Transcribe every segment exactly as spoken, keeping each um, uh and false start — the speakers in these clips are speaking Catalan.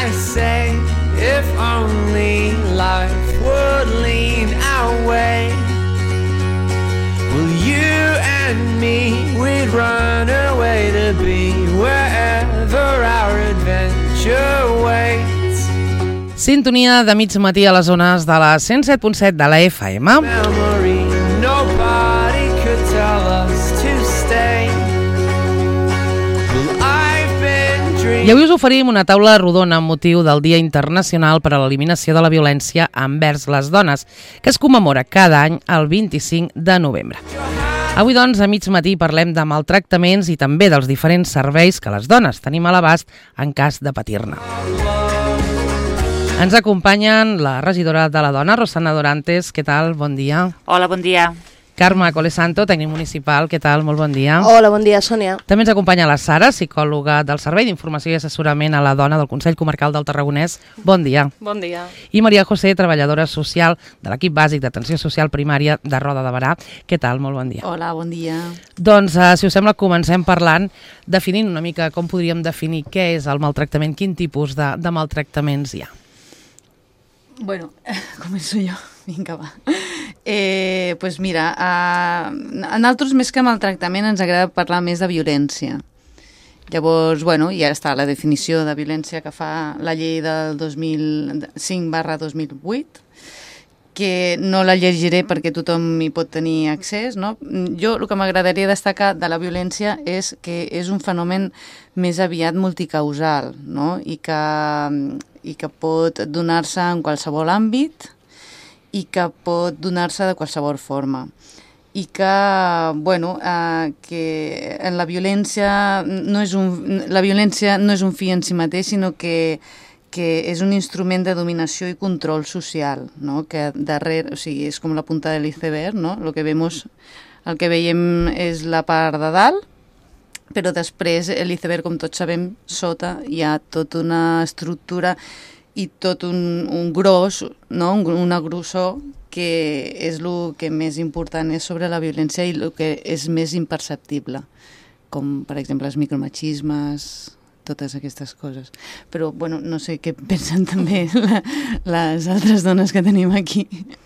I say, if only life would lean our way. Well, you and me, we'd run away to be wherever our adventure waits. Sintonia de mig matí a les zones de la cent set punt set de la F M. Memory, nobody could tell us to stay. Well, I've been dreaming. I avui us oferim una taula rodona amb motiu del Dia Internacional per a l'Eliminació de la Violència envers les Dones, que es commemora cada any el vint-i-cinc de novembre. Avui, doncs, a mig matí parlem de maltractaments i també dels diferents serveis que les dones tenim a l'abast en cas de patir-ne. Ens acompanyen la regidora de la Dona, Rosana Dorantes. Què tal? Bon dia. Hola, bon dia. Carme Colesanto, tècnic municipal. Què tal? Molt bon dia. Hola, bon dia, Sònia. També ens acompanya la Sara, psicòloga del Servei d'Informació i Assessorament a la Dona del Consell Comarcal del Tarragonès. Bon dia. Bon dia. I Maria José, treballadora social de l'equip bàsic d'atenció social primària de Roda de Berà. Què tal? Molt bon dia. Hola, bon dia. Doncs, eh, si us sembla, comencem parlant, definint una mica com podríem definir què és el maltractament, quin tipus de, de maltractaments hi ha. Bueno, començo jo. Vinga, va. Eh, pues mira, a, a nosaltres més que maltractament ens agrada parlar més de violència. Llavors, bueno, ja està la definició de violència que fa la llei del dos mil cinc barra dos mil vuit, que no la llegiré perquè tothom hi pot tenir accés, no? Jo el que m'agradaria destacar de la violència és que és un fenomen més aviat multicausal, no? I que, i que pot donar-se en qualsevol àmbit i que pot donar-se de qualsevol forma. I que, bueno, eh, que en la violència no és un, la violència no és un fi en si mateix, sinó que que és un instrument de dominació i control social, no? Que darrere, o sigui, és com la punta de l'iceberg, no? Lo que vemos, el que veiem és la part de dalt, però després l'iceberg, com tots sabem, sota hi ha tota una estructura i tot un, un gros, no? Un, una grossor que és el que més important és sobre la violència i el que és més imperceptible, com per exemple els micromachismes, totes aquestes coses. Però, bueno, no sé què pensen també la, les altres dones que tenim aquí.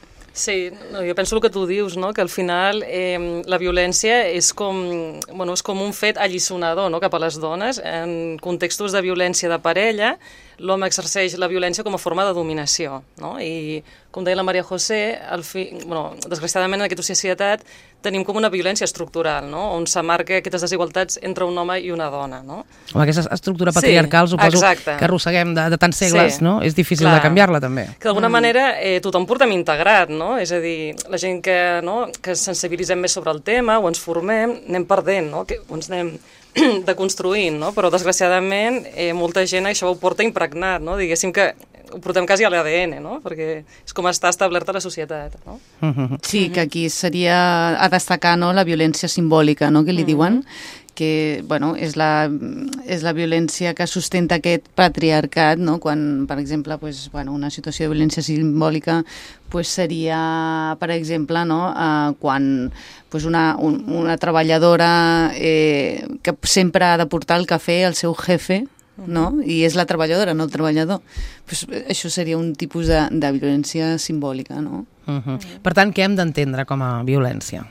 Sí, no, jo penso el que tu dius, no? Que al final eh, la violència és com, bueno, és com un fet alliçonador, no? Cap a les dones. En contextos de violència de parella, l'home exerceix la violència com a forma de dominació, no? I, com deia la Maria José, al fi, bueno, desgraciadament en aquesta societat tenim com una violència estructural, no? On s'amarca aquestes desigualtats entre un home i una dona, no? Amb aquesta estructura patriarcal, sí, suposo exacte. Que arrosseguem de, de tants segles, sí, no? És difícil clar, de canviar-la, també. Que d'alguna mm. manera eh, tothom portem integrat, no? És a dir, la gent que, no, que sensibilitzem més sobre el tema o ens formem, anem perdent, no? Que ens anem deconstruint, no? Però desgraciadament eh, molta gent això ho porta impregnat, no? Diguéssim que ho portem quasi a l'A D N, no? Perquè és com està establerta la societat, no? Sí, que aquí seria a destacar, no, la violència simbòlica, no?, que li diuen, que, bueno, és la, és la violència que sustenta aquest patriarcat, no? Quan, per exemple, pues, bueno, una situació de violència simbòlica pues, seria, per exemple, no? Uh, quan pues, una, un, una treballadora eh, que sempre ha de portar el cafè al seu jefe, no? I és la treballadora, no el treballador. Pues, això seria un tipus de, de violència simbòlica, no? Uh-huh. Per tant, què hem d'entendre com a violència?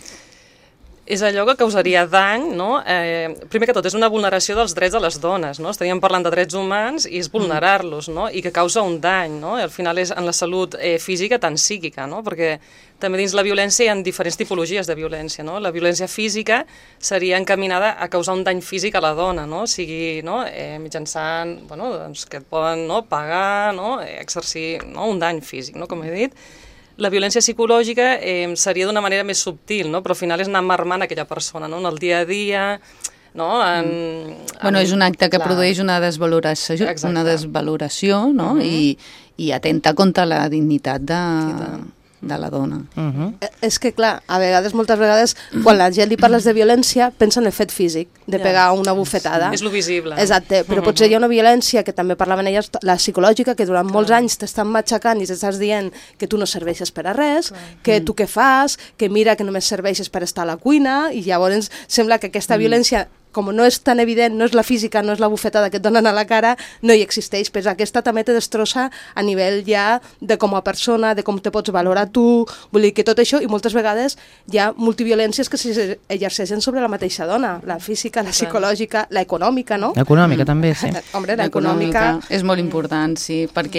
És allò que causaria dany, no? Eh, primer que tot, és una vulneració dels drets de les dones, no? Estaríem parlant de drets humans i és vulnerar-los, no? I que causa un dany, no? I al final és en la salut eh, física tant psíquica, no? Perquè també dins la violència hi ha diferents tipologies de violència, no? La violència física seria encaminada a causar un dany físic a la dona, no? Sigui, no? Eh, mitjançant, bueno, doncs que et poden, no? Pagar, no? Eh, exercir, no? Un dany físic, no? Com he dit. La violència psicològica eh, seria d'una manera més subtil, no? Però al final és anar marmant aquella persona, no? En el dia a dia, no? En, mm. Bueno, en... és un acte que clar. Produeix una desvaloració, exacte. Una desvaloració, no? Uh-huh. I, i atenta contra la dignitat de, de la dona. Uh-huh. És que, clar, a vegades, moltes vegades, quan la gent li parles de violència, pensa en el fet físic, de pegar una bufetada. És lo visible. Exacte, però uh-huh. potser hi ha una violència que també parlaven elles, la psicològica, que durant molts clar. Anys t'estan matxacant i t'estàs dient que tu no serveixes per a res, clar. Que tu què fas, que mira que només serveixes per estar a la cuina, i llavors sembla que aquesta uh-huh. violència com no és tan evident, no és la física, no és la bufetada que et donen a la cara, no hi existeix, però aquesta també te destrossa a nivell ja de com a persona, de com te pots valorar tu, vull dir que tot això, i moltes vegades hi ha multiviolències que s'exerceixen sobre la mateixa dona, la física, la psicològica, la econòmica, no? L'econòmica també, sí. Hombre, l'econòmica... És molt important, sí, perquè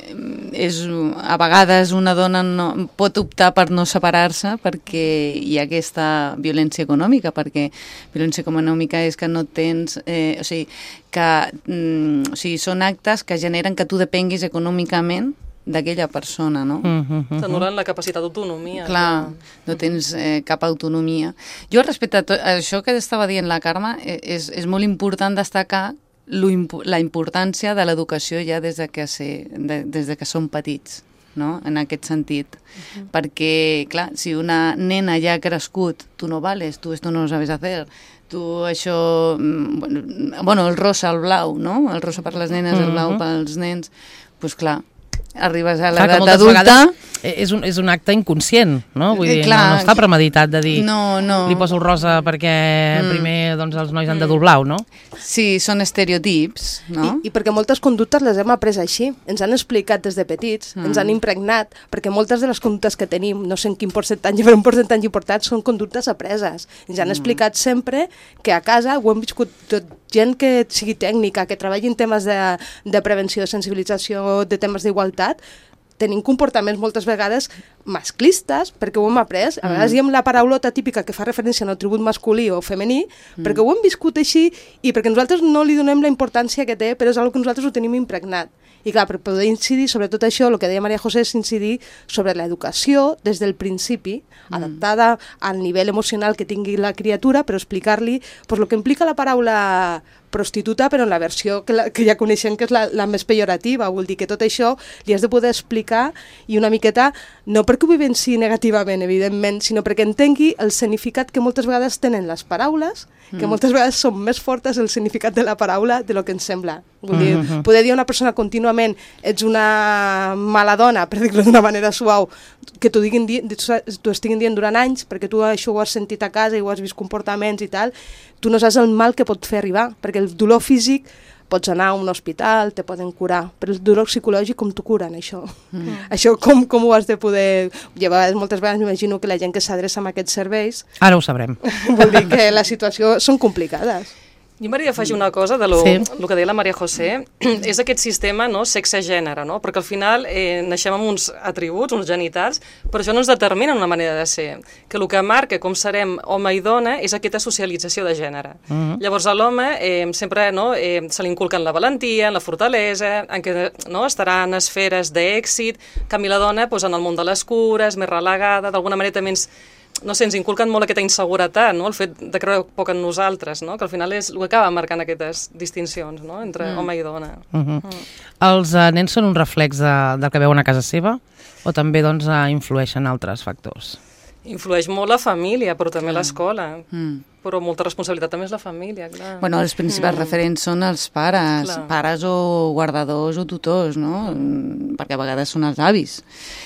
és, a vegades una dona no, pot optar per no separar-se perquè hi ha aquesta violència econòmica, perquè violència econòmica és que no tens... Eh, o sigui, que mm, o sigui, són actes que generen que tu depenguis econòmicament d'aquella persona, no? Uh -huh, uh -huh. T'anulen la capacitat d'autonomia. Clar, no tens eh, cap autonomia. Jo, respecte a, tot, a això que estava dient la Carme, eh, és, és molt important destacar impo la importància de l'educació ja des de que, se, de, des de que som petits, no? En aquest sentit. Uh -huh. Perquè, clar, si una nena ja ha crescut, tu no vales, tu esto no lo sabes hacer, tu això... Bueno, el rosa, el blau, no? El rosa per les nenes, uh -huh. el blau pels nens. Doncs pues, clar, arribes a l'edat adulta... És un, és un acte inconscient, no? Vull dir, Clar, no, no està premeditat de dir no, no. li poso el rosa perquè mm. primer doncs, els nois han de dur el blau, no? Sí, són estereotips, no? I, I perquè moltes conductes les hem après així, ens han explicat des de petits, mm. ens han impregnat, perquè moltes de les conductes que tenim, no sé en quin percentatge, però un percentatge important, són conductes apreses. Ens han mm. explicat sempre que a casa ho hem viscut tot, gent que sigui tècnica, que treballi en temes de, de prevenció, de sensibilització, de temes d'igualtat, tenim comportaments moltes vegades masclistes, perquè ho hem après. A vegades mm. hi ha la paraulota típica que fa referència al tribut masculí o femení, mm. perquè ho hem viscut així i perquè nosaltres no li donem la importància que té, però és una que nosaltres ho tenim impregnat. I clar, per poder incidir sobre tot això, el que deia Maria José és incidir sobre l'educació des del principi, mm. adaptada al nivell emocional que tingui la criatura, però explicar-li pues, el que implica la paraula prostituta, però en la versió que, la, que ja coneixem que és la, la més pejorativa. Vol dir que tot això li has de poder explicar i una miqueta, no perquè ho vivenci negativament, evidentment, sinó perquè entengui el significat que moltes vegades tenen les paraules, que mm. moltes vegades són més fortes el significat de la paraula de lo que ens sembla. Vull dir, mm-hmm. poder dir a una persona contínuament ets una mala dona, per dir-ho d'una manera suau, que t'ho estiguin dient durant anys, perquè tu això ho has sentit a casa i ho has vist comportaments i tal, tu no saps el mal que pot fer arribar, perquè el dolor físic pots anar a un hospital, te poden curar, però el dolor psicològic com t'ho curen, això? Mm. Això com, com ho has de poder... I a vegades, moltes vegades m'imagino que la gent que s'adreça a aquests serveis... Ara ho sabrem. Vol dir que la situació són complicades. Jo m'hauria d'afegir una cosa de lo, sí. lo que deia la Maria José, és aquest sistema no, sexe-gènere, no? Perquè al final eh, naixem amb uns atributs, uns genitals, però això no ens determina una manera de ser, que el que marca com serem home i dona és aquesta socialització de gènere. Uh -huh. Llavors a l'home eh, sempre no, eh, se li inculca en la valentia, en la fortalesa, en què no, estarà en esferes d'èxit, en canvi la dona doncs, en el món de les cures, més relegada, d'alguna manera també ens... no sé, ens inculquen molt aquesta inseguretat, no? El fet de creure poc en nosaltres, no? Que al final és el que acaba marcant aquestes distincions, no? Entre mm. home i dona. Uh -huh. mm. Els uh, nens són un reflex de, del que veuen a casa seva o també doncs, uh, influeixen altres factors? Influeix molt la família, però també mm. l'escola. Mm. Però molta responsabilitat també és la família, clar. Bueno, els principals mm. referents són els pares, clar. pares o guardadors o tutors, no? Perquè a vegades són els avis.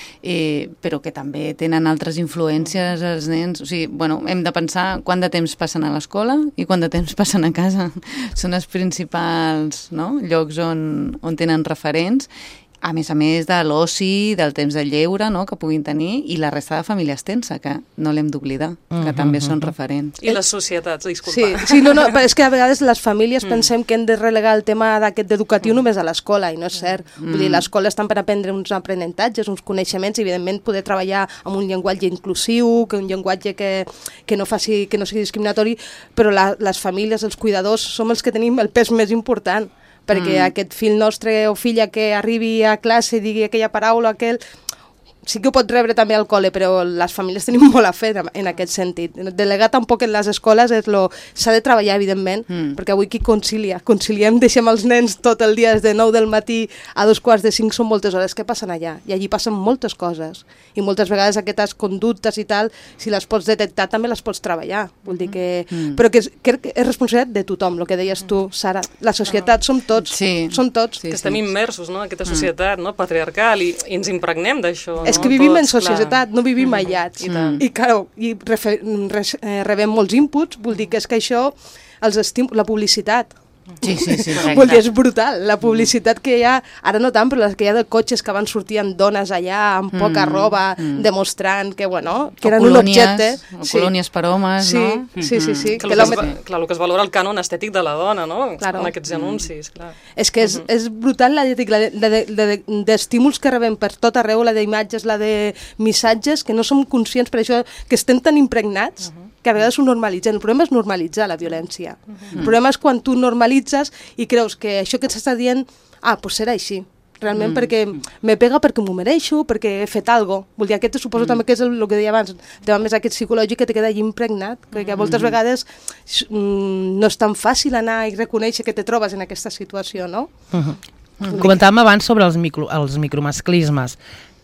Eh, però que també tenen altres influències els nens, o sigui, bueno, hem de pensar quant de temps passen a l'escola i quant de temps passen a casa. Són els principals no? llocs on, on tenen referents, a més a més de l'oci, del temps de lleure no? que puguin tenir, i la resta de família extensa, que no l'hem d'oblidar, que uh -huh, també són referents. I les societats, disculpa. Sí, sí no, no, és que a vegades les famílies mm. pensem que hem de relegar el tema d'aquest educatiu mm. només a l'escola, i no és cert. Mm. Vull dir, l'escola estan per aprendre uns aprenentatges, uns coneixements, i evidentment poder treballar amb un llenguatge inclusiu, que un llenguatge que, que, no, faci, que no sigui discriminatori, però la, les famílies, els cuidadors, som els que tenim el pes més important, perquè mm. aquest fill nostre o filla que arribi a classe i digui aquella paraula, aquell... sí que ho pot rebre també al col·le, però les famílies tenim molt a fer en aquest sentit. Delegar tampoc en les escoles és lo... s'ha de treballar, evidentment, mm. perquè avui qui concilia? Conciliem, deixem els nens tot el dia des de nou del matí a dos quarts de cinc, són moltes hores. Què passen allà? I allí passen moltes coses. I moltes vegades aquestes conductes i tal, si les pots detectar, també les pots treballar. Vull dir que... Mm. Però que és, que és responsabilitat de tothom, el que deies tu, Sara. La societat som tots, sí. som tots. Sí, que estem sí. immersos no, en aquesta societat mm. no, patriarcal i, i ens impregnem d'això. És que vivim Tots, en societat, clar. no vivim aïllats. I tant. I, claro, i refe, res, eh, rebem molts inputs, vol dir que és que això, els estim, la publicitat, Sí, sí, sí, vol dir, és brutal, la publicitat que hi ha, ara no tant, però les que hi ha de cotxes que van sortint dones allà amb poca Mm, roba, mm. demostrant que, bueno, que O eren un colònies, objecte. o colònies per homes, sí, no? Sí, sí, sí. Que que el que es, l'home- va- clar, el que es valora el cànon estètic de la dona, no? Claro. En aquests anuncis, clar. És que és, és brutal la de- la de- de- de- d'estímuls que rebem per tot arreu, la d'imatges, la de missatges, que no som conscients per això, que estem tan impregnats, uh -huh. que a vegades ho normalitzem. El problema és normalitzar la violència. Uh -huh. El problema és quan tu normalitzes i creus que això que t'està dient, ah, doncs serà així. Realment mm. perquè me pega perquè m'ho mereixo, perquè he fet alguna cosa. Vull dir, aquest suposo mm. també que és el, el que deia abans, el tema més aquest psicològic que te queda allà impregnat, que, que moltes vegades mm, no és tan fàcil anar i reconèixer que te trobes en aquesta situació, no? Uh -huh. Uh -huh. Comentàvem abans sobre els, micro, els micromasclismes.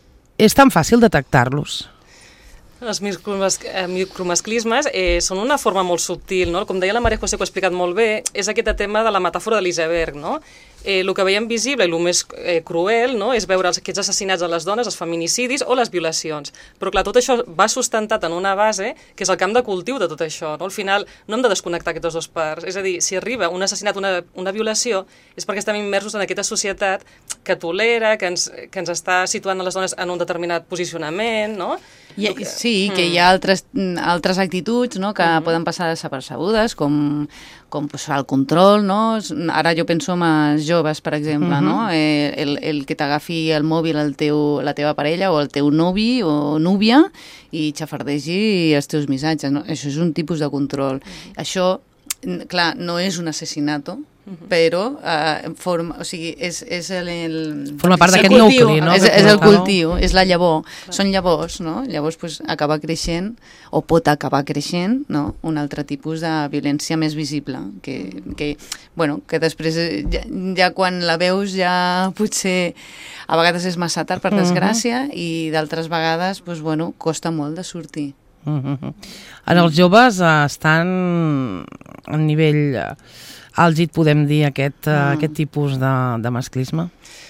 És tan fàcil detectar-los? Els micromas, eh, micromasclismes eh, són una forma molt subtil, no? Com deia la Maria José, que ho ha explicat molt bé, és aquest tema de la metàfora de l'iceberg, no? Eh, el que veiem visible i el més eh, cruel, no?, és veure aquests assassinats a les dones, els feminicidis o les violacions. Però clar, tot això va sustentat en una base que és el camp de cultiu de tot això, no? Al final no hem de desconnectar aquestes dues parts. És a dir, si arriba un assassinat, una, una violació, és perquè estem immersos en aquesta societat que tolera, que ens, que ens està situant a les dones en un determinat posicionament, no? I, sí, que hi ha altres, altres actituds, no?, que mm. poden passar desapercebudes, com, com pues, el control, no? Ara jo penso en els joves, per exemple, mm-hmm. no? Eh, el, el que t'agafi el mòbil el teu, la teva parella o el teu novi o núvia i xafardegi els teus missatges, no? Això és un tipus de control. Mm-hmm. Això, clar, no és un assassinato, però eh, forma, o sigui, és, és el, el... Forma part d'aquest cultiu, nucli, no? És, és el cultiu, és la llavor. Clar. Són llavors, no? Llavors pues, acaba creixent, o pot acabar creixent, no?, un altre tipus de violència més visible, que, que, bueno, que després, ja, ja quan la veus, ja potser a vegades és massa tard, per desgràcia, uh-huh. i d'altres vegades, pues, bueno, costa molt de sortir. Uh-huh. En els joves eh, estan a nivell... Eh, àlgid, podem dir, aquest, uh, mm. aquest tipus de, de masclisme?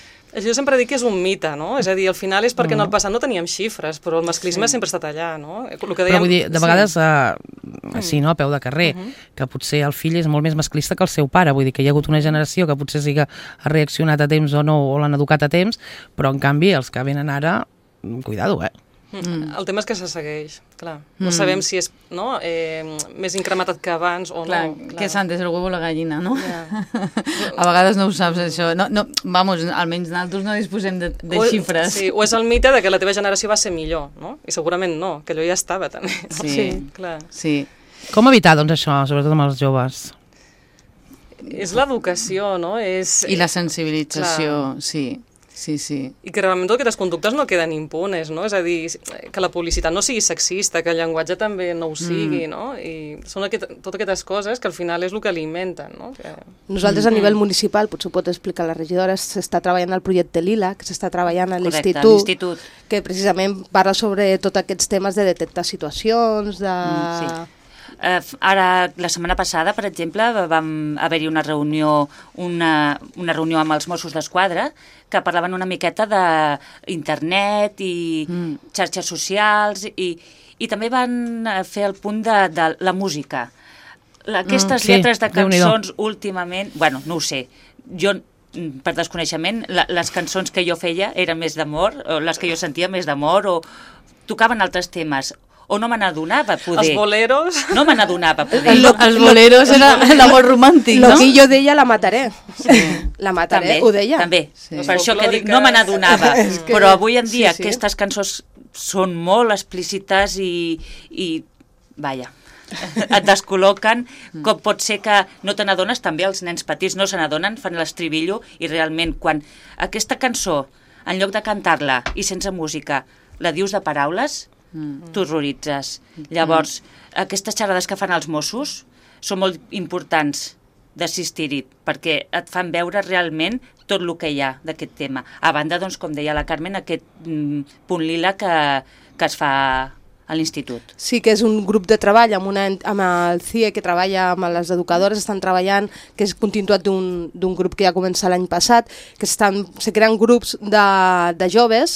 Jo sempre dic que és un mite, no? És a dir, al final és perquè mm. en el passat no teníem xifres, però el masclisme sí. sempre ha estat allà, no? El que dèiem... Però vull dir, de vegades, sí. uh, així, no?, a peu de carrer, uh -huh. que potser el fill és molt més masclista que el seu pare, vull dir que hi ha hagut una generació que potser sí que ha reaccionat a temps o no, o l'han educat a temps, però en canvi els que venen ara, cuidado, eh? Mm. El tema és que se segueix, clar. No mm. sabem si és no, eh, més incrementat que abans o clar, no. Clar, que és antes el huevo o la gallina, no? Yeah. A vegades no ho saps, això. No, no, vamos, almenys nosaltres no disposem de, de o, xifres. Sí, o és el mite de que la teva generació va ser millor, no? I segurament no, que allò ja estava també. No? Sí, sí, clar. Sí. Com evitar, doncs, això, sobretot amb els joves? És l'educació, no? És, I la sensibilització, clar. sí. Sí, sí. I que realment aquestes conductes no queden impunes, no? És a dir, que la publicitat no sigui sexista, que el llenguatge també no ho sigui, mm. no? I són aquest, totes aquestes coses que al final és el que alimenten, no? Que... Nosaltres a nivell municipal, potser ho pot explicar la regidora, s'està treballant al projecte Lila, que s'està treballant a l'institut, que precisament parla sobre tots aquests temes de detectar situacions, de... Mm, sí. Uh, ara, la setmana passada, per exemple, vam haver-hi una reunió, una, una reunió amb els Mossos d'Esquadra que parlaven una miqueta d'internet i mm. xarxes socials i, i també van fer el punt de, de la música. Aquestes mm, sí, lletres de cançons últimament, bueno, no ho sé, jo per desconeixement, la, les cançons que jo feia eren més d'amor, o les que jo sentia més d'amor, o tocaven altres temes, o no me n'adonava, poder. Els boleros? No me n'adonava, poder. El, els boleros era l'amor romàntic, no? Lo que jo deia la mataré. Sí. La mataré, també, ho deia. També, sí. Per això que dic, no me n'adonava. que... Però avui en dia sí, sí. aquestes cançons són molt explícites i, i vaja, et descol·loquen, com pot ser que no te n'adones, també els nens petits no se n'adonen, fan l'estribillo, i realment quan aquesta cançó, en lloc de cantar-la i sense música, la dius de paraules, mm. t'horroritzes. Llavors, mm. aquestes xerrades que fan els Mossos són molt importants d'assistir-hi, perquè et fan veure realment tot el que hi ha d'aquest tema. A banda, doncs, com deia la Carmen, aquest mm, punt lila que, que es fa a l'institut. Sí, que és un grup de treball amb, una, amb el C I E que treballa amb les educadores, estan treballant, que és continuat d'un grup que ja comença l'any passat, que estan, se creen grups de, de joves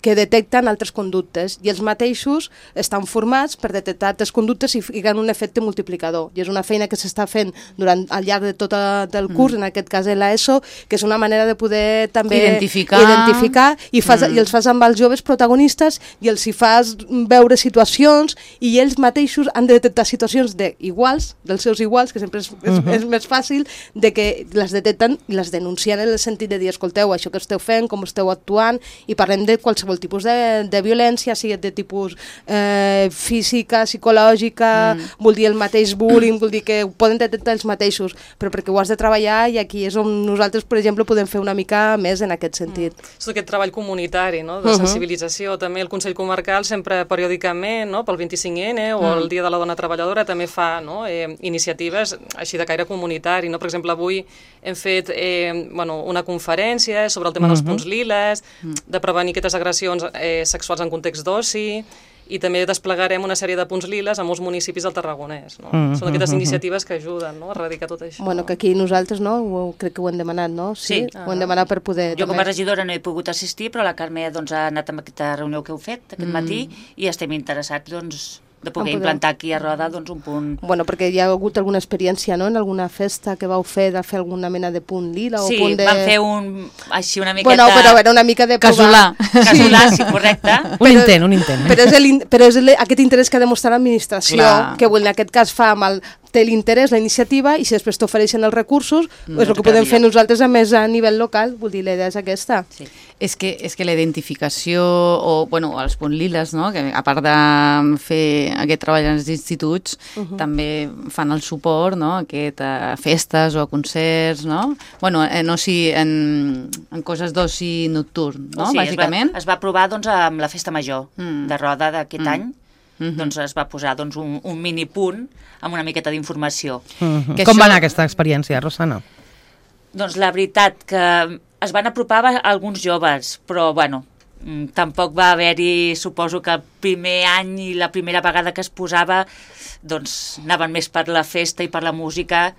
que detecten altres conductes i els mateixos estan formats per detectar altres conductes i fiquen un efecte multiplicador. I és una feina que s'està fent durant al llarg de tot el curs, mm. en aquest cas de l'ESO, que és una manera de poder també identificar, identificar i, fas, mm. i els fas amb els joves protagonistes i els hi fas veure situacions i ells mateixos han de detectar situacions de iguals, dels seus iguals, que sempre és, és, uh -huh. és més fàcil, de que les detecten i les denuncien en el sentit de dir, escolteu, això que esteu fent, com esteu actuant, i parlem de qualsevol tipus de, de violència, sigui de tipus eh, física, psicològica, mm. vol dir el mateix bullying, vol dir que ho poden detectar els mateixos, però perquè ho has de treballar i aquí és on nosaltres, per exemple, podem fer una mica més en aquest sentit. Mm. És aquest treball comunitari, no? De uh -huh. sensibilització. També el Consell Comarcal sempre periòdicament, no? Pel vint-i-cinc ene o el Dia de la Dona Treballadora també fa, no? eh, iniciatives així de caire comunitari. No? Per exemple, avui hem fet eh, bueno, una conferència sobre el tema uh -huh. dels punts liles, de prevenir aquestes agressions eh, sexuals en context d'oci, i també desplegarem una sèrie de punts liles a molts municipis del Tarragonès. No? Mm, Són aquestes mm, iniciatives que ajuden, no?, a erradicar tot això. Bueno, que aquí nosaltres, no?, ho, crec que ho hem demanat, no? Sí, sí. Ho hem demanat per poder... Jo com a regidora no he pogut assistir, però la Carme doncs, ha anat a aquesta reunió que heu fet aquest mm. matí i estem interessats, doncs, de poder implantar aquí a Roda doncs, un punt... Bueno, perquè hi ha hagut alguna experiència, no?, en alguna festa que vau fer de fer alguna mena de punt lila sí, o punt de... Sí, vam fer un... així una miqueta... Bueno, però era una mica de casolà. Casolà, sí, correcte. Un però, intent, un intent. Però és, el, però és el, aquest interès que ha demostrat l'administració, Clar. que en aquest cas fa amb el té l'interès, la iniciativa, i si després t'ofereixen els recursos, no, és el que podem fer nosaltres a més a nivell local, vull dir, la idea és aquesta. Sí. És que, és que la identificació, o bueno, els punts liles, no?, que a part de fer aquest treball als instituts, uh -huh. també fan el suport, no?, aquest, a festes o a concerts, no? Bueno, eh, no si en, en coses d'oci nocturn, no?, sí, bàsicament. Es va, es va aprovar doncs, amb la festa major mm. de Roda d'aquest mm. any, Mm-hmm. doncs es va posar doncs, un, un mini punt amb una miqueta d'informació. Mm-hmm. Com això... va anar aquesta experiència, Rosana? Doncs la veritat que es van apropar alguns joves, però bueno, tampoc va haver-hi, suposo que el primer any i la primera vegada que es posava, doncs anaven més per la festa i per la música,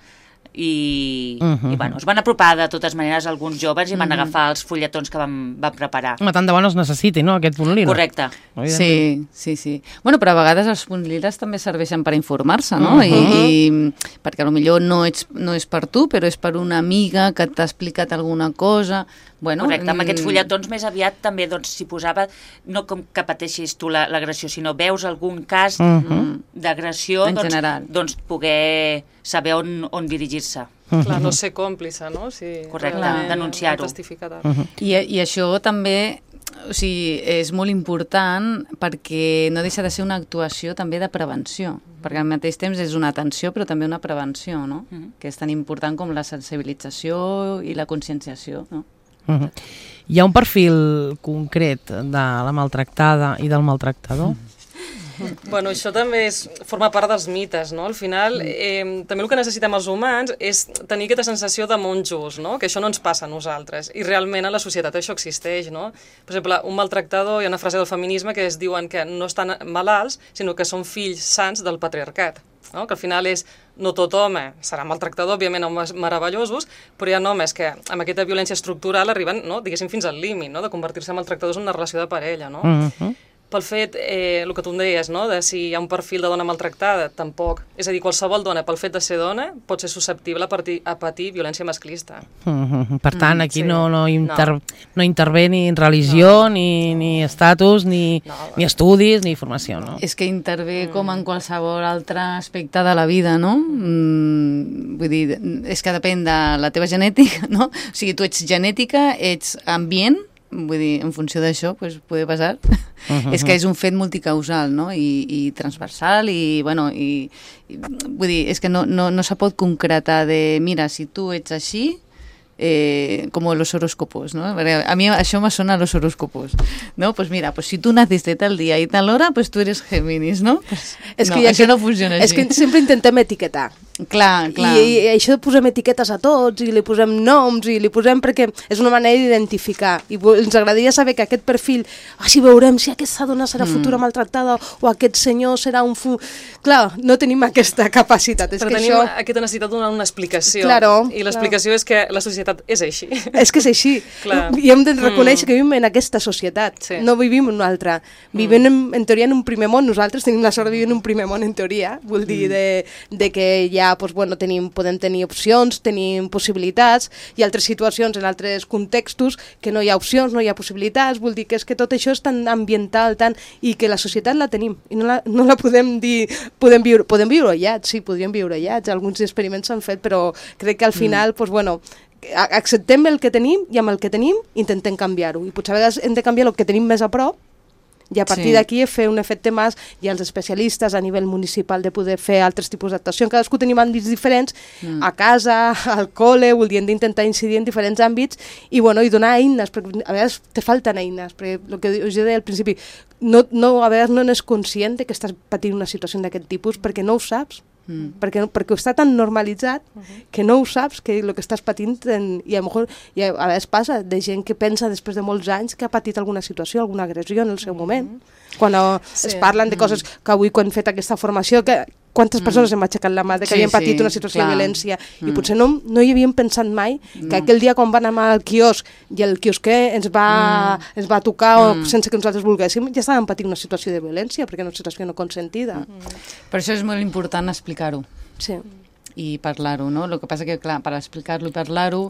i, uh-huh. i bueno, es van apropar de totes maneres alguns joves i van uh-huh. agafar els fulletons que vam, vam preparar. Home, tant de bo no es necessiti, no?, aquest punt lila. Correcte. Sí, sí, sí. Bueno, però a vegades els punts liles també serveixen per informar-se, no? Uh-huh. I, i, perquè potser no, ets, no és per tu, però és per una amiga que t'ha explicat alguna cosa. Bueno, correcte, amb aquests fulletons més aviat també doncs, s'hi posava, no com que pateixis tu l'agressió, sinó veus algun cas uh-huh. d'agressió, en doncs, general. doncs poder saber on, on dirigir-se. Uh-huh. Clar, no ser còmplice, no? Si correcte, denunciar-ho. Uh-huh. I, I això també, o sigui, és molt important perquè no deixa de ser una actuació també de prevenció, perquè al mateix temps és una atenció però també una prevenció, no? Uh-huh. Que és tan important com la sensibilització i la conscienciació, no? Uh-huh. Hi ha un perfil concret de la maltractada i del maltractador? Bueno, això també és, forma part dels mites, no? Al final, eh, també el que necessitem els humans és tenir aquesta sensació de món just, no? Que això no ens passa a nosaltres. I realment a la societat això existeix, no? Per exemple, un maltractador, hi ha una frase del feminisme que es diuen que no estan malalts, sinó que són fills sants del patriarcat. No? Que al final és, no tot home serà maltractador, òbviament homes meravellosos, però hi ha homes que amb aquesta violència estructural arriben, no, diguéssim, fins al límit, no? De convertir-se en maltractadors en una relació de parella, no? Uh-huh. Pel fet, eh, el que tu em deies, no? De si hi ha un perfil de dona maltractada, tampoc. És a dir, qualsevol dona, pel fet de ser dona, pot ser susceptible a, partir, a patir violència masclista. Uh-huh. Per tant, aquí mm, sí. no, no, inter, no. no intervé ni religió, no. ni, ni estatus, ni, no. ni estudis, ni formació, no? És que intervé mm. com en qualsevol altre aspecte de la vida, no? Mm, vull dir, és que depèn de la teva genètica, no? O sigui, tu ets genètica, ets ambient, vull dir, en funció d'això, pues, puede passar. Uh-huh. És que és un fet multicausal, no? I, i transversal, i, bueno, i, i vull dir, és que no, no, no se pot concretar de, mira, si tu ets així, eh, com los horóscopos, ¿no? A mí això me sona a los horóscopos, ¿no? Pues mira, pues si tú naciste tal día y tal hora, pues tú eres Géminis, ¿no? Pues, és no, que això que, no funciona així. És que sempre intentem etiquetar. Clar, clar. I, I això posem etiquetes a tots, i li posem noms, i li posem perquè és una manera d'identificar. I ens agradaria saber que aquest perfil, així veurem si aquesta dona serà futura maltractada o aquest senyor serà un... Fu... Clar, no tenim aquesta capacitat. És Però que tenim això... aquesta necessitat de donar una explicació. Claro, I l'explicació és que la societat és així. És que és així. Clar. I hem de reconèixer mm. que vivim en aquesta societat. Sí. No vivim en una altra. Vivim, en, en teoria, en un primer món. Nosaltres tenim la sort de vivir en un primer món, en teoria. Vull dir, de, de que ja pues, bueno, tenim, podem tenir opcions, tenim possibilitats, i altres situacions, en altres contextos, que no hi ha opcions, no hi ha possibilitats. Vull dir que és que tot això és tan ambiental, tan... i que la societat la tenim. I no la, no la podem dir... Podem viure, podem viure allats, sí, podríem viure allats. Alguns experiments s'han fet, però crec que al final, mm. pues, bueno, acceptem el que tenim i amb el que tenim intentem canviar-ho. I potser a vegades hem de canviar el que tenim més a prop i a partir sí. d'aquí fer un efecte més, i els especialistes a nivell municipal de poder fer altres tipus d'actuació. Cadascú tenim àmbits diferents, mm. a casa, al col·le, volíem d'intentar incidir en diferents àmbits i, bueno, i donar eines, perquè a vegades te falten eines, perquè el que us deia al principi, no, no, a vegades no n'és conscient que estàs patint una situació d'aquest tipus perquè no ho saps. Mm. Perquè, perquè està tan normalitzat uh-huh. que no ho saps, que el que estàs patint en, i a, lo i a, a vegades passa de gent que pensa després de molts anys que ha patit alguna situació, alguna agressió en el seu uh-huh. moment, quan uh, sí. es parlen de coses que avui quan he fet aquesta formació que quantes persones mm. hem aixecat la mà de que sí, havien patit sí, una situació clar. de violència mm. i potser no, no hi havíem pensat mai que no. aquell dia quan van anar al quiosc i el quiosquer ens va, mm. ens va tocar mm. o sense que nosaltres volguéssim, ja estàvem patint una situació de violència perquè era una situació no consentida. Mm. Per això és molt important explicar-ho sí. i parlar-ho, no? El que passa que, clar, per explicar-lo i parlar-ho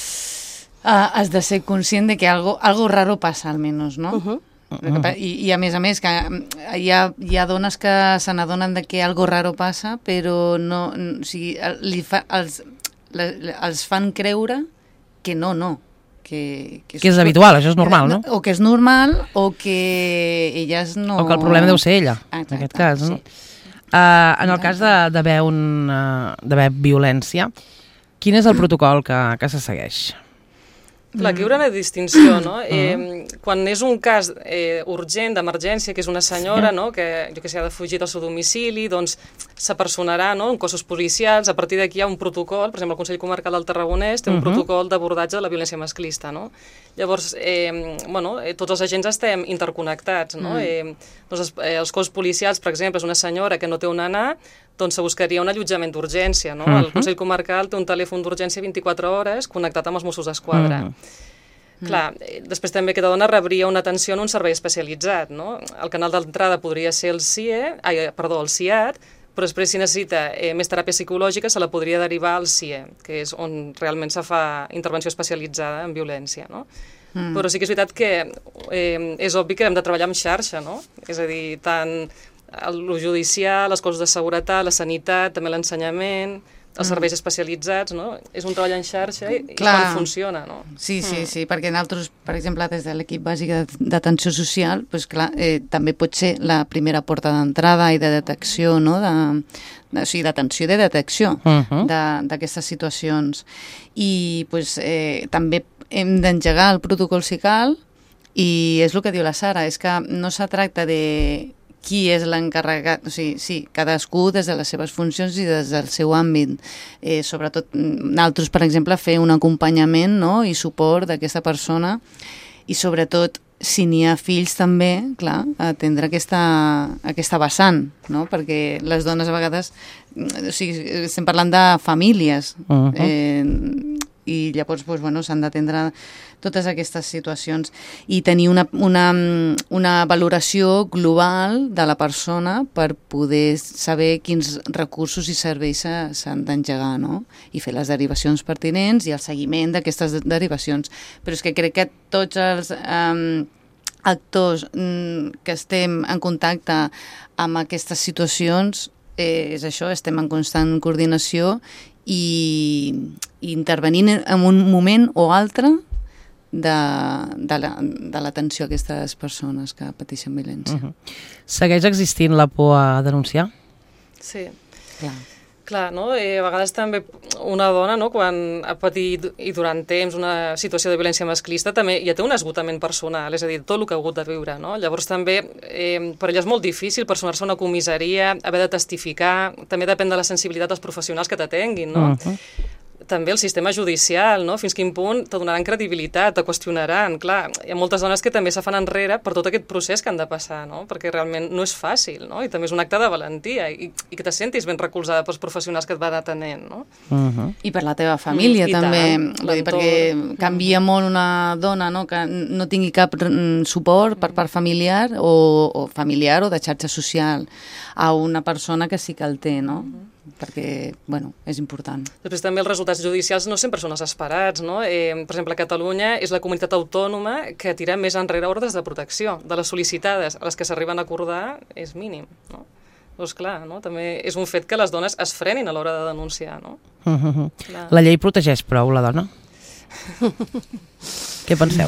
uh, has de ser conscient de que algo, algo raro passa, almenys, no? Uh-huh. Uh-huh. I, I a més a més que hi ha, hi ha dones que se n'adonen de que algo raro passa però no, o sigui, li fa, els, le, els fan creure que no, no que, que, que és habitual, això és normal, no? O que és normal o que elles no... O que el problema deu ser ella, exacte, en aquest cas, no? Sí. Uh, en el cas d'haver un, uh, d'haver violència, quin és el protocol que, que se segueix? Clar, aquí hi haurà una distinció, no? Eh, quan és un cas eh, urgent, d'emergència, que és una senyora, no?, que jo que sé, ha de fugir del seu domicili, doncs s'apersonarà, no?, en cossos policials, a partir d'aquí hi ha un protocol, per exemple, el Consell Comarcal del Tarragonès té un uh-huh. protocol d'abordatge de la violència masclista, no? Llavors, eh, bueno, eh, tots els agents estem interconnectats, no? Mm. Eh, doncs, eh, els cossos policials, per exemple, és una senyora que no té on anar, doncs se buscaria un allotjament d'urgència, no? Uh-huh. El Consell Comarcal té un telèfon d'urgència vint-i-quatre hores connectat amb els Mossos d'Esquadra. Uh-huh. Clar, eh, després també aquesta dona rebria una atenció en un servei especialitzat, no? El canal d'entrada podria ser el C I E, ai, perdó, el C I A T, però després si necessita eh, més teràpia psicològica se la podria derivar al C I E, que és on realment se fa intervenció especialitzada en violència, no? Mm. Però sí que és veritat que eh, és obvi que hem de treballar en xarxa, no? És a dir, tant el judicial, les coses de seguretat, la sanitat, també l'ensenyament, els serveis especialitzats, no? És un treball en xarxa i, i quan funciona, no? Sí, sí, mm. sí, perquè nosaltres, per exemple, des de l'equip bàsic d'atenció social, pues, clar, eh, també pot ser la primera porta d'entrada i de detecció, no?, de, de, o sigui, d'atenció i de detecció uh-huh. d'aquestes situacions. I pues, eh, també hem d'engegar el protocol si cal, i és el que diu la Sara, és que no se tracta de qui és l'encarregat, o sigui, sí, cadascú des de les seves funcions i des del seu àmbit. Eh, sobretot, nosaltres, per exemple, fer un acompanyament, no?, i suport d'aquesta persona i, sobretot, si n'hi ha fills també, clar, atendre aquesta, aquesta vessant, no?, perquè les dones a vegades, o sigui, estem parlant de famílies, uh-huh. eh, i llavors doncs, bueno, s'han d'atendre totes aquestes situacions i tenir una, una, una valoració global de la persona per poder saber quins recursos i serveis s'han d'engegar, no? I fer les derivacions pertinents i el seguiment d'aquestes derivacions. Però és que crec que tots els um, actors um, que estem en contacte amb aquestes situacions, eh, és això, estem en constant coordinació i, i intervenint en un moment o altre de, de, la, de l'atenció a aquestes persones que pateixen violència. Uh-huh. Segueix existint la por a denunciar? Sí. Clar. Clar, no? I a vegades també una dona, no? Quan ha patit i durant temps una situació de violència masclista, també ja té un esgotament personal, és a dir, tot el que ha hagut de viure, no? Llavors també eh, per ella és molt difícil personar-se a una comissaria, haver de testificar, també depèn de la sensibilitat dels professionals que t'atenguin, no? Uh-huh. També el sistema judicial, no? Fins quin punt te donaran credibilitat, te qüestionaran. Clar, hi ha moltes dones que també se fan enrere per tot aquest procés que han de passar, no? Perquè realment no és fàcil, no? I també és un acte de valentia i, i que te sentis ben recolzada pels professionals que et van atenent, no? Uh-huh. I per la teva família, mm, també. Vull dir, perquè canvia molt una dona, no? Que no tingui cap suport per part familiar o, o familiar o de xarxa social a una persona que sí que el té, no? Uh-huh. Perquè, bueno, és important. Després també els resultats judicials no sempre són els esperats, no? Eh, per exemple, Catalunya és la comunitat autònoma que tira més enrere ordres de protecció. De les sol·licitades a les que s'arriben a acordar és mínim, no? Doncs clar, no? També és un fet que les dones es frenin a l'hora de denunciar, no? Uh-huh. La llei protegeix prou la dona? Què penseu?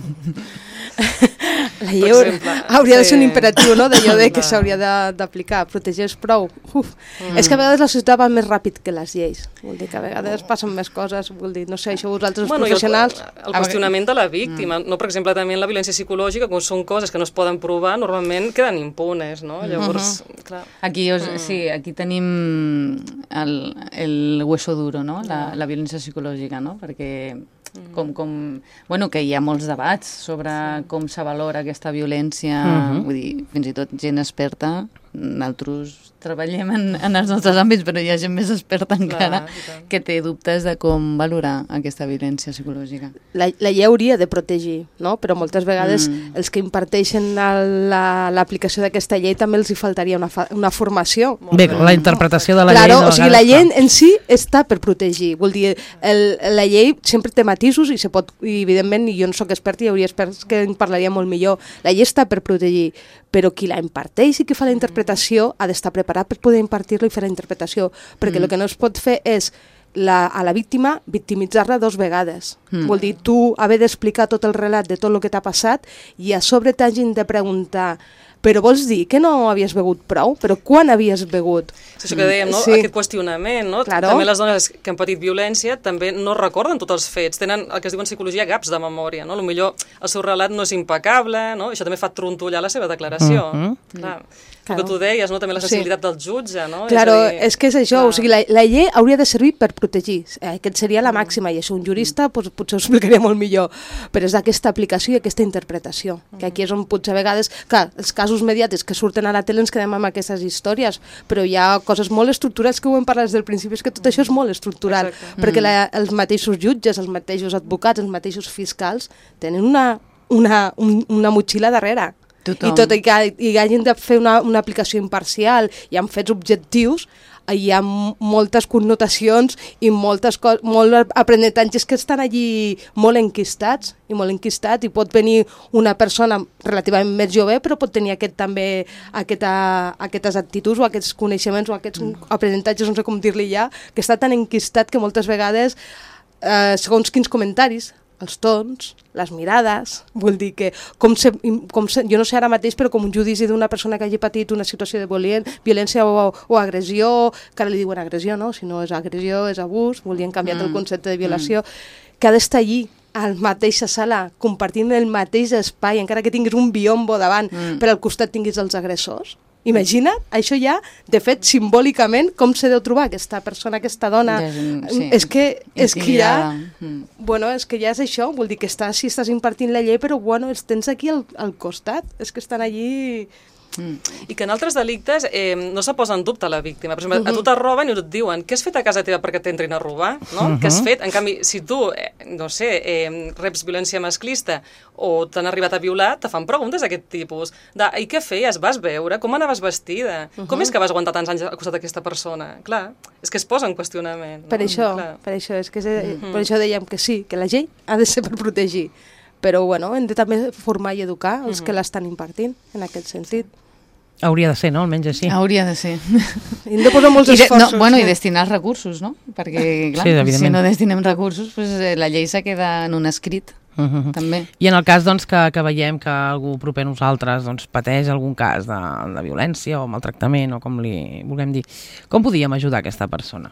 La llei exemple, hauria sí. de ser un imperatiu, no?, d'allò de que s'hauria d'aplicar, protegeix prou. Uf. Mm. És que a vegades la societat va més ràpid que les lleis, vol dir que a vegades passen més coses, vol dir, no sé, això vosaltres bueno, professionals... El, el qüestionament de la víctima, mm. no, per exemple, també la violència psicològica, quan són coses que no es poden provar, normalment queden impunes, no? Llavors, uh -huh. clar... Aquí, us, mm. sí, aquí tenim el, el hueso duro, no?, la, la violència psicològica, no?, perquè... Com, com, bueno, que hi ha molts debats sobre sí. com se valora aquesta violència, uh-huh. vull dir, fins i tot gent experta, nosaltres treballem en, en els nostres àmbits, però hi ha gent més experta encara clar, que té dubtes de com valorar aquesta violència psicològica. La, la llei hauria de protegir, no? Però moltes vegades mm. els que imparteixen l'aplicació la, d'aquesta llei també els hi faltaria una, fa, una formació. Bé, la interpretació de la claro, llei... O sigui, la llei en si està per protegir, vol dir, el, la llei sempre té matisos i se pot, i evidentment, jo no soc expert i hi hauria experts que en parlaria molt millor, la llei està per protegir, però qui la imparteix i qui fa la interpretació ha d'estar preparat per poder impartir-la i fer la interpretació, perquè mm. el que no es pot fer és la, a la víctima victimitzar-la dos vegades. Mm. Vol dir, tu haver d'explicar tot el relat de tot el que t'ha passat i a sobre t'hagin de preguntar però vols dir que no havies begut prou? Però quan havies begut? És això que dèiem, no? Sí. Aquest qüestionament, no? Claro. També les dones que han patit violència també no recorden tots els fets, tenen el que es diu en psicologia gaps de memòria, no? Potser el seu relat no és impecable, no? Això també fa trontollar la seva declaració. Mm-hmm. Clar. Claro. El que tu deies, no? També la sensibilitat sí. del jutge, no? Claro, és, dir, és que és això, clar. O sigui, la, la llei hauria de servir per protegir, eh, aquest seria la màxima, i això un jurista pues, potser ho explicaria molt millor, però és aquesta aplicació i aquesta interpretació, que aquí és on potser a vegades, clar, els casos mediàtics que surten a la tele ens quedem amb aquestes històries, però hi ha coses molt estructurals que ho hem parlat des del principi, és que tot això és molt estructural, exacte. Perquè la, els mateixos jutges, els mateixos advocats, els mateixos fiscals tenen una, una, un, una motxilla darrere. Tothom. I tot i que hi hagin de fer una, una aplicació imparcial i amb fets objectius, hi ha moltes connotacions i moltes molts aprenentatges que estan allí molt enquistats i molt enquistats i pot venir una persona relativament més jove però pot tenir aquest, també aquesta, aquestes actituds o aquests coneixements o aquests mm. aprenentatges, no sé com dir-li ja, que està tan enquistat que moltes vegades, eh, segons quins comentaris, els tons, les mirades, vull dir que com se, com se, jo no sé ara mateix, però com un judici d'una persona que hagi patit una situació de violència o, o agressió, que ara li diuen agressió, no? Si no és agressió, és abús, volien canviar mm. el concepte de violació, mm. que ha d'estar allí, a la mateixa sala, compartint el mateix espai, encara que tinguis un biombo davant, mm. però al costat tinguis els agressors. Imagina't, això ja, de fet, simbòlicament, com s'ha de trobar aquesta persona, aquesta dona. Ja és, sí, és que és que ja, mm. bueno, és que ja és això, vol dir que estàs, si estàs impartint la llei, però bueno, els tens aquí al, al costat, és que estan allí... Mm. I que en altres delictes eh, no se posa en dubte la víctima. Per exemple, uh-huh. a tu te roben i et diuen què has fet a casa teva perquè t'entrin a robar? No? Uh-huh. Què has fet? En canvi, si tu, eh, no sé, eh, reps violència masclista o t'han arribat a violar, te fan preguntes d'aquest tipus. De, i què feies? Vas veure? Com anaves vestida? Uh-huh. Com és que vas aguantar tants anys al costat d'aquesta persona? Clar, és que es posa en qüestionament. No? Per això, Clar. per això, és que és, uh-huh. per això dèiem que sí, que la llei ha de ser per protegir. Però bueno, hem de també formar i educar els uh-huh. que l'estan impartint, en aquest sentit. Hauria de ser, no? Almenys així. Hauria de ser. I hem de posar molts esforços. No, bueno, i destinar els recursos, no? Perquè, clar, sí, si no destinem recursos, pues, la llei se queda en un escrit Uh -huh. també. I en el cas doncs, que, que veiem que algú proper a nosaltres doncs, pateix algun cas de, de violència o maltractament o com li vulguem dir, com podíem ajudar aquesta persona?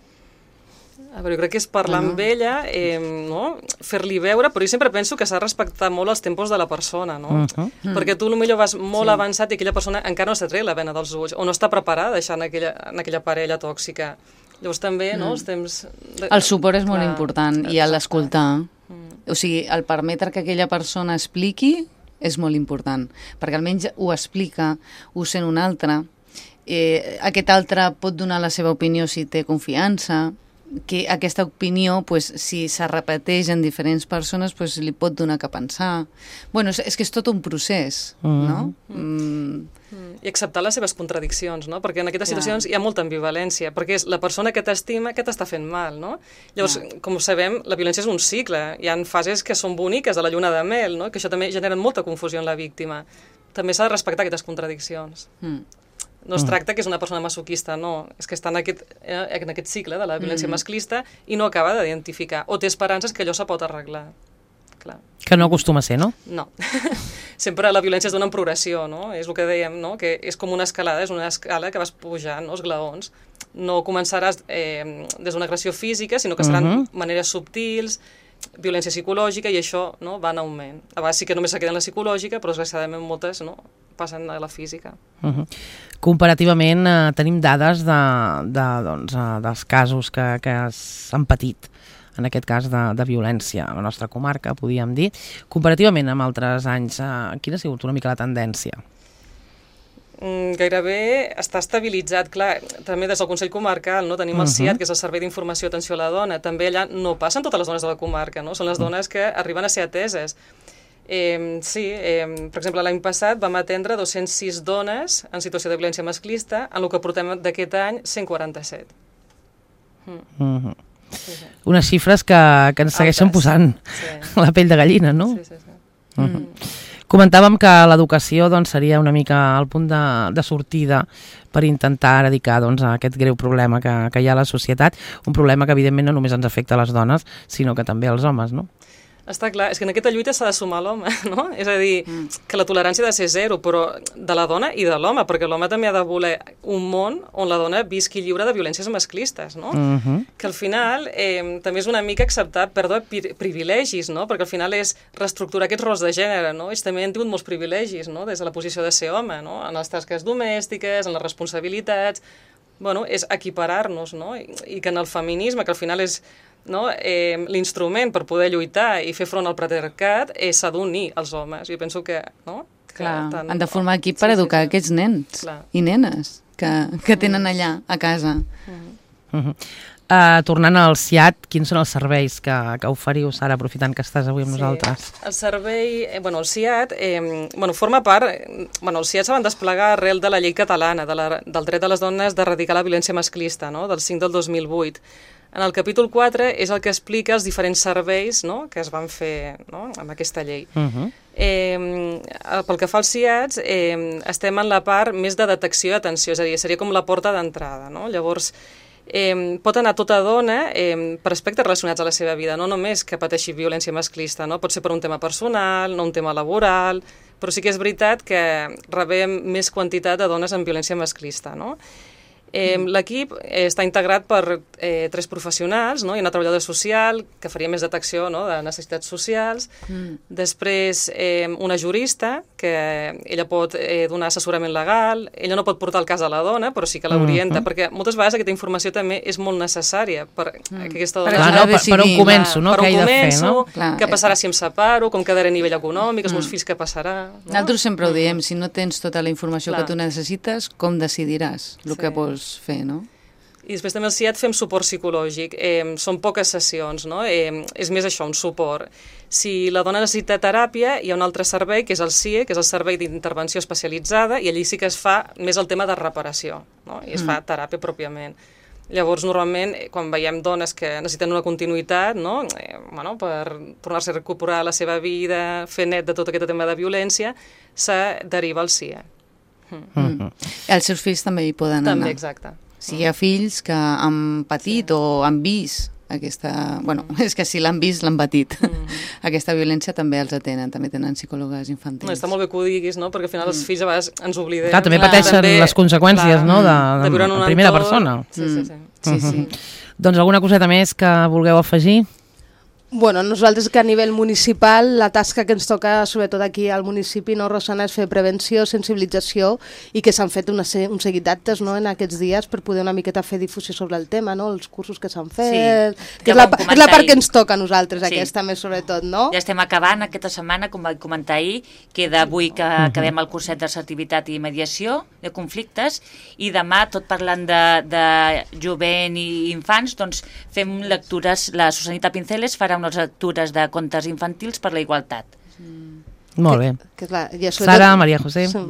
A veure, jo crec que és parlar Bueno. amb ella, eh, no? Fer-li veure, però jo sempre penso que s'ha de respectar molt els tempos de la persona, no? Uh -huh. Mm. Perquè tu potser vas molt sí. avançat i aquella persona encara no s'ha tret la vena dels ulls o no està preparada a deixar en aquella, en aquella parella tòxica. Llavors també, no?, els temps... De... El suport és molt Clar, important i exacte. l'escoltar. Mm. O sigui, el permetre que aquella persona expliqui és molt important, perquè almenys ho explica, ho sent un altre, eh, aquest altre pot donar la seva opinió si té confiança, que aquesta opinió, pues, si se repeteix en diferents persones, pues, li pot donar que pensar. Bueno, és, és que és tot un procés, mm. no? Mm. I acceptar les seves contradiccions, no? Perquè en aquestes Clar. situacions hi ha molta ambivalència, perquè és la persona que t'estima que t'està fent mal, no? Llavors, Clar. com sabem, la violència és un cicle. Hi ha fases que són boniques, de la lluna de mel, no? Que això també genera molta confusió en la víctima. També s'ha de respectar aquestes contradiccions. Mm. No es tracta que és una persona masoquista, no. És que està en aquest, eh, en aquest cicle de la violència mm. masclista i no acaba d'identificar. O té esperances que allò se pot arreglar. Clar. Que no acostuma a ser, no? No. Sempre la violència es dona en progressió, no? És el que dèiem, no? Que és com una escalada, és una escala que vas pujant, no? Els glaons. No començaràs eh, des d'una agressió física, sinó que seran uh-huh. maneres subtils, violència psicològica, i això, no?, va en augment. A vegades sí que només se queda en la psicològica, però desgraciadament moltes, no?, passen a la física. Uh-huh. Comparativament eh, tenim dades de, de, doncs, eh, dels casos que, que s'han patit en aquest cas de, de violència a la nostra comarca, podríem dir. Comparativament amb altres anys, eh, quina ha sigut una mica la tendència? Mm, gairebé està estabilitzat, clar, també des del Consell Comarcal, no? Tenim el Uh-huh. C I A T, que és el Servei d'Informació i Atenció a la Dona, també allà no passen totes les dones de la comarca, no? Són les dones que arriben a ser ateses. Eh, sí, eh, per exemple, l'any passat vam atendre dos-cents sis dones en situació de violència masclista, en el que portem d'aquest any cent quaranta-set. Mm. Uh-huh. Sí, sí. Unes xifres que, que ens segueixen Altes. posant Sí. la pell de gallina, no? Sí, sí, sí. Uh-huh. Mm. Comentàvem que l'educació doncs, seria una mica el punt de, de sortida per intentar eradicar doncs, aquest greu problema que, que hi ha a la societat, un problema que evidentment no només ens afecta a les dones, sinó que també als homes, no? Està clar, és que en aquesta lluita s'ha de sumar l'home, no? És a dir, mm. que la tolerància ha de ser zero, però de la dona i de l'home, perquè l'home també ha de voler un món on la dona visqui lliure de violències masclistes, no? Uh-huh. Que al final eh, també és una mica acceptar perdó, privilegis, no? Perquè al final és reestructurar aquests rols de gènere, no? Ells també han tingut molts privilegis, no? Des de la posició de ser home, no? En les tasques domèstiques, en les responsabilitats... Bueno, és equiparar-nos, no? I, i que en el feminisme, que al final és... No? Eh, l'instrument per poder lluitar i fer front al patriarcat eh, s'ha d'unir els homes. Jo penso que... No? que Clar, tant, han de formar equip per sí, educar sí, sí. aquests nens Clar. i nenes que, que tenen allà, a casa. Uh-huh. Uh, tornant al C I A T, quins són els serveis que, que oferiu, Sara, aprofitant que estàs avui amb Sí, nosaltres? el servei, eh, bueno, el C I A T eh, bueno, forma part, eh, bueno, el C I A T se van desplegar arrel de la llei catalana de la, del dret de les dones d'erradicar la violència masclista, no? Del cinc del dos mil vuit. En el capítol quatre és el que explica els diferents serveis, no?, que es van fer, no?, amb aquesta llei. Uh-huh. Eh, pel que fa als C I A Ts, eh, estem en la part més de detecció i atenció, és a dir, seria com la porta d'entrada, no? Llavors, eh, pot anar tota dona eh, per aspectes relacionats a la seva vida, no només que pateixi violència masclista, no? Pot ser per un tema personal, no un tema laboral, però sí que és veritat que rebem més quantitat de dones amb violència masclista, no? Eh, L'equip eh, està integrat per eh, tres professionals, no? Hi ha una treballadora social que faria més detecció, no?, de necessitats socials, mm. després eh, una jurista que ella pot eh, donar assessorament legal, ella no pot portar el cas a la dona, però sí que l'orienta, mm-hmm. perquè moltes vegades aquesta informació també és molt necessària per mm. que aquesta dona... Clar, no, per, per on començo, no?, per què he de fer, no? Clar, què passarà si em separo, com quedaré a nivell econòmic, els mm. meus fills què passarà... No? Nosaltres sempre ho diem, si no tens tota la informació Clar. que tu necessites, com decidiràs el Sí. que vols fer, no? I després també al C I A T fem suport psicològic. Eh, són poques sessions, no? Eh, és més això, un suport. Si la dona necessita teràpia, hi ha un altre servei, que és el C I E, que és el Servei d'Intervenció Especialitzada, i allí sí que es fa més el tema de reparació, no? I es mm. fa teràpia pròpiament. Llavors, normalment, quan veiem dones que necessiten una continuïtat, no? eh, bueno, per tornar-se a recuperar la seva vida, fer net de tot aquest tema de violència, se deriva al C I E. Mm. Mm. Els seus fills també hi poden També, anar. exacte. Si hi ha fills que han patit sí. o han vist aquesta... Bueno, és que si l'han vist, l'han patit. Mm. Aquesta violència també els atenen, també tenen psicòlogues infantils. No, està molt bé que ho diguis, no? Perquè al final els fills a vegades ens oblidem. Clar, també pateixen també, les conseqüències, clar, no?, de, de, de, viure en de un primera entorn. persona. Sí, sí, sí. Sí, sí. Doncs alguna coseta més que vulgueu afegir? Bueno, nosaltres que a nivell municipal la tasca que ens toca, sobretot aquí al municipi, no, Rosana, és fer prevenció, sensibilització i que s'han fet una, un seguit d'actes, no, en aquests dies per poder una miqueta fer difusió sobre el tema, no, els cursos que s'han fet, Sí, que ja és la, vam és la part comentar que ens toca a nosaltres, Sí. aquesta més sobretot, no? Ja estem acabant aquesta setmana, com vaig comentar ahir, queda avui que acabem el curset d'assertivitat i mediació de conflictes, i demà, tot parlant de, de jovent i infants, doncs fem lectures, la Susanita Pinceles farà unes lectures de contes infantils per la igualtat. Molt bé. Que, que, clar, ja Sara, Maria José. Sí.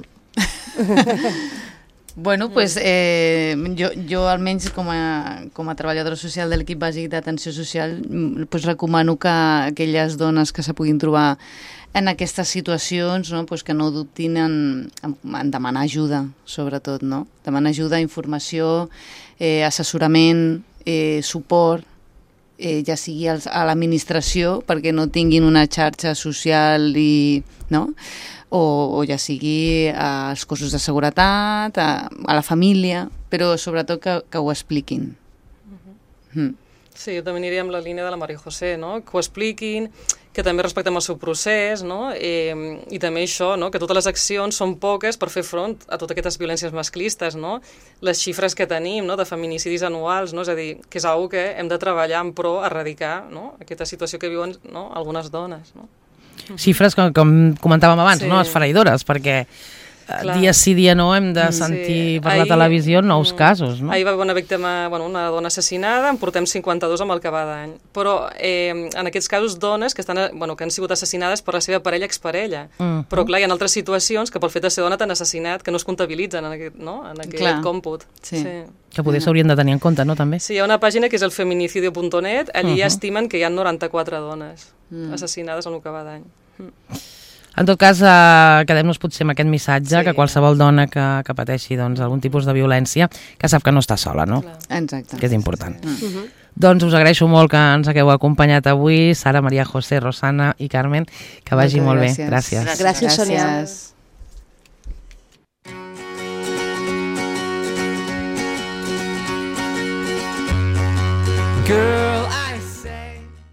Bueno, pues, eh, jo, jo almenys com a, com a treballadora social de l'equip bàsic d'atenció social mm, pues, recomano que aquelles dones que se puguin trobar en aquestes situacions, no, pues, que no dubtin en, en, en demanar ajuda, sobretot, no? Demanar ajuda, informació, eh, assessorament, eh, suport, eh, ja sigui als, a l'administració perquè no tinguin una xarxa social i, no? O, o ja sigui als cossos de seguretat, a, a la família, però sobretot que, que ho expliquin. Uh-huh. Mm. Sí, jo també aniria amb la línia de la Maria José, no? Que ho expliquin, que també respectem el seu procés, no? Eh, I també això, no? Que totes les accions són poques per fer front a totes aquestes violències masclistes, no? Les xifres que tenim, no? De feminicidis anuals, no? És a dir, que és una que hem de treballar en pro erradicar, no? Aquesta situació que viuen, no? Algunes dones, no? Xifres, com, com comentàvem abans, Sí. no?, esfereïdores, perquè Clar. dia sí, dia no hem de sentir Sí. per la Ahir- televisió nous mm, casos, no? Ahir va haver una víctima, bueno, una dona assassinada, en portem cinquanta-dos amb el que va d'any. Però eh, en aquests casos dones que, estan, bueno, que han sigut assassinades per la seva parella exparella. Mhm. Però clar, hi ha altres situacions que pel fet de ser dona t'han assassinat que no es comptabilitzen en aquest, no? en aquest Clar. còmput. Sí. Sí. Que potser s'haurien de tenir en compte, no?, també. Sí, hi ha una pàgina que és el feminicidio punt net, allí Mhm. estimen que hi ha noranta-quatre dones assassinades en el que va d'any. En tot cas, eh, quedem-nos potser amb aquest missatge, Sí. que qualsevol dona que, que pateixi doncs, algun tipus de violència, que sap que no està sola, no? Clar. Exacte. Que és important. Mm. Uh-huh. Doncs us agraeixo molt que ens hagueu acompanyat avui, Sara, Maria José, Rosana i Carmen, que vagi Moltes molt gràcies. bé. Gràcies. Gràcies. Gràcies, Sònia. Gràcies. Girl,